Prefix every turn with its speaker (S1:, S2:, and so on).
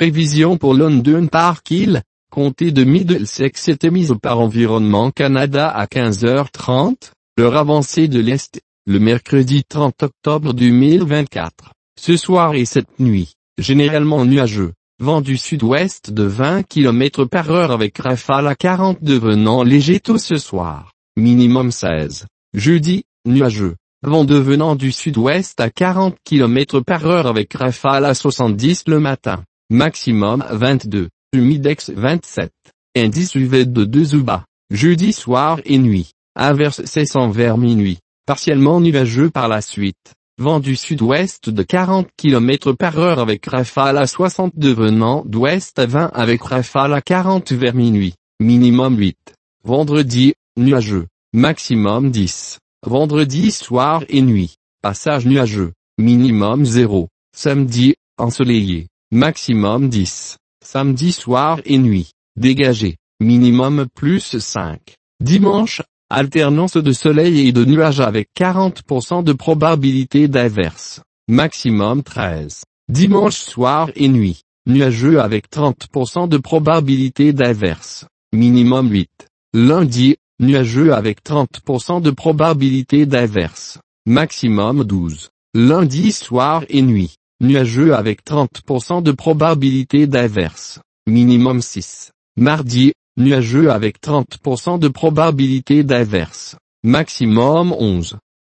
S1: Prévision pour London Park Hill, comté de Middlesex était mise par Environnement Canada à 15h30, l'heure avancée de l'Est, le mercredi 30 octobre 2024. Ce soir et cette nuit, généralement nuageux, vent du sud-ouest de 20 km/h avec rafale à 40 devenant léger tôt ce soir, minimum 16. Jeudi, nuageux, vent devenant du sud-ouest à 40 km/h avec rafale à 70 le matin, maximum 22, humidex 27, indice UV de 2 ou bas, jeudi soir et nuit, averse cessant vers minuit, partiellement nuageux par la suite. Vent du sud-ouest de 40 km/h avec rafale à 60 devenant d'ouest à 20 avec rafale à 40 vers minuit, minimum 8. Vendredi, nuageux, maximum 10. Vendredi soir et nuit, passage nuageux, minimum 0. Samedi, ensoleillé, maximum 10. Samedi soir et nuit, dégagé, minimum plus 5. Dimanche, alternance de soleil et de nuages avec 40% de probabilité d'averse. Maximum 13. Dimanche soir et nuit, nuageux avec 30% de probabilité d'averse. Minimum 8. Lundi, nuageux avec 30% de probabilité d'averse. Maximum 12. Lundi soir et nuit, nuageux avec 30% de probabilité d'averse. Minimum 6. Mardi, nuageux avec 30% de probabilité d'averse. Maximum 11.